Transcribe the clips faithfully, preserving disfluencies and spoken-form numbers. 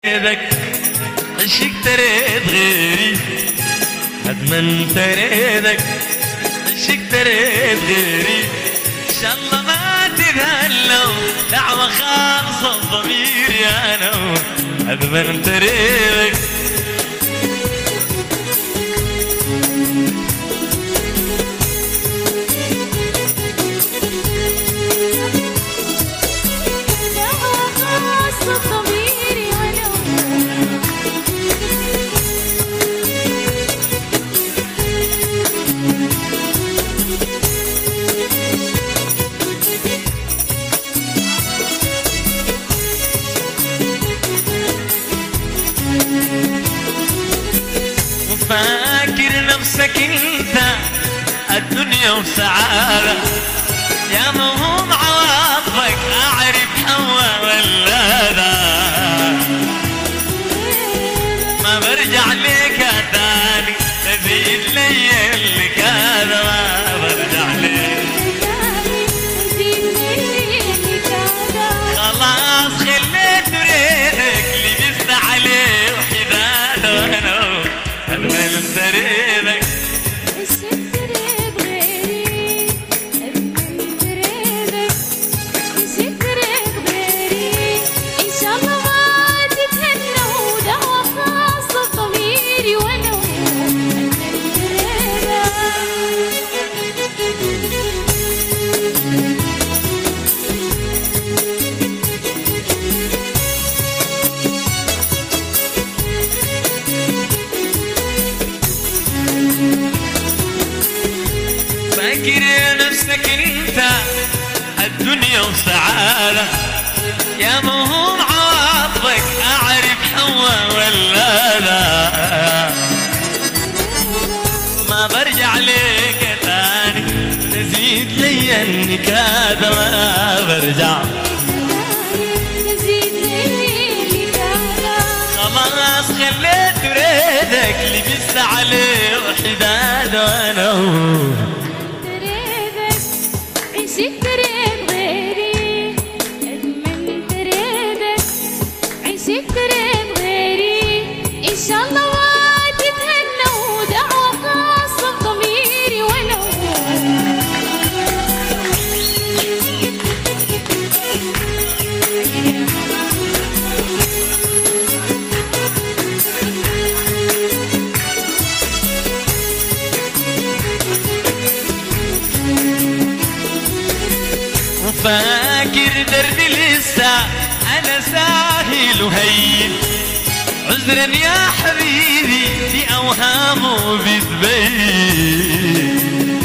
ايدك عشق تريد غيري قد ما انت ريدك عشق تريد غيري ان شاء الله ما تتهلوا دعوة خالصة ضميري انا قد ما انت ريدك فاكر نفسك انت الدنيا وسعادة يا مهوم عواطفك اعرف حوا ولا ذا ما برجع لك تاني تزيد لي اللي كذا ما برجع لك خلاص خليت ريدك لبست عليه وحداد وانا من تريدك عشق تريد غيري من تريدك عشق تريد غيري ان شاء الله ما تتهنى ودعوة خاصة ضميري وانا من تريدك فاكر نفسك انت الدنيا وسعادة يا مهوم عواطفك اعرف حوا ولا لا ما برجع لك تاني تزيد لي النكادة ما برجع تزيد لي خلاص خليت ريدك لبست عليه وحداد وانا عشق تريد غيري من تريدك عشق تريد غيري ان شاء الله ما تتهنى ودعوة خاصة بضميري ولو فاكر دربي لسه انا ساهل وهين عذرا يا حبيبي في اوهامه بتبين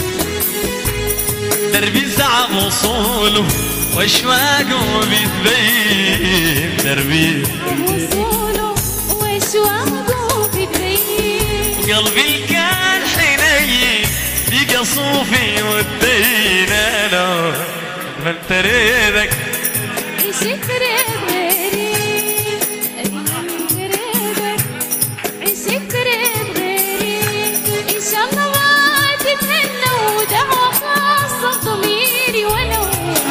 دربي صعب وصوله واشواقه بتبين دربي وصوله واشواقه بتبين قلبي كان حنين بقى صوفي والدين انا من تريدك عشق تريد غيري من تريدك عشق تريد غيري ان شاء الله ما تتهنى ودعوة خاصة بضميري ولو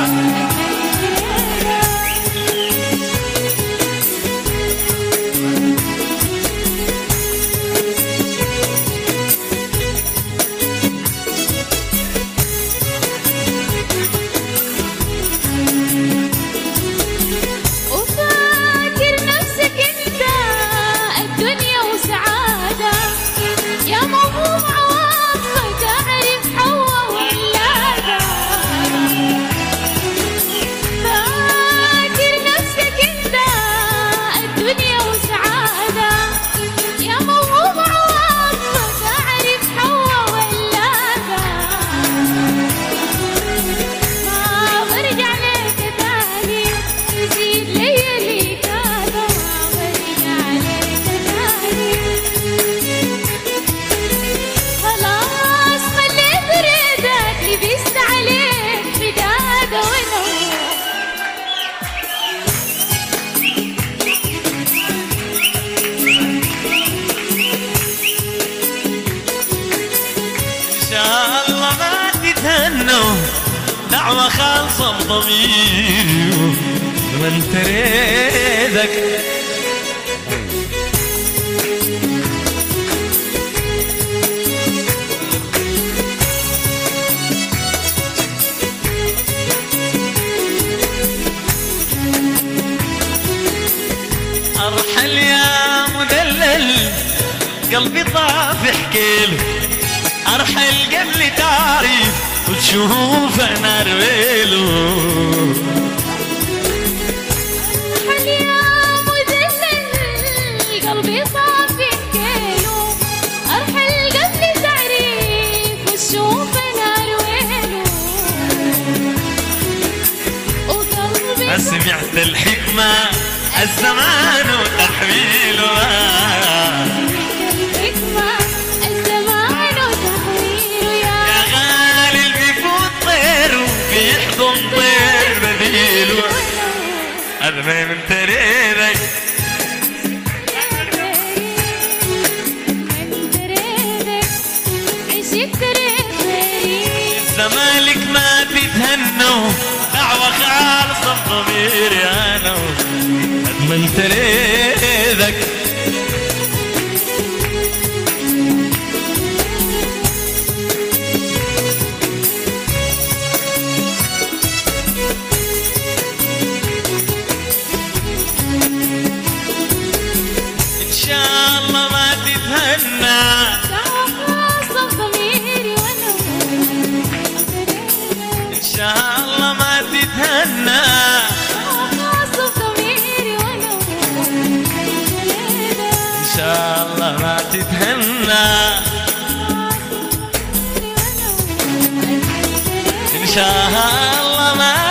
دعوة خالصة بضميري من تريدك ارحل يا مدلل قلبي طاف حكيله، ارحل قبل تعرف وتشوف انا رويله. ارحل يا مدلل قلبي طاف حكيله، ارحل قبل تعرف وتشوف انا رويله. وقلبي سمعت الحكمة الزمان وتحويله، الحكمة الزمان وتحويله. يا غالي اللي بيفوت طير وبيحضن طير بديله. هذا ما من تريدك زمالك ما تتهنوا دعوة خالصة بضميري أنا قد ما انت ريدك. إن شاء الله ما تتهنى إن شاء الله ما تتهنى إن شاء الله ما تتهنى إن شاء الله ما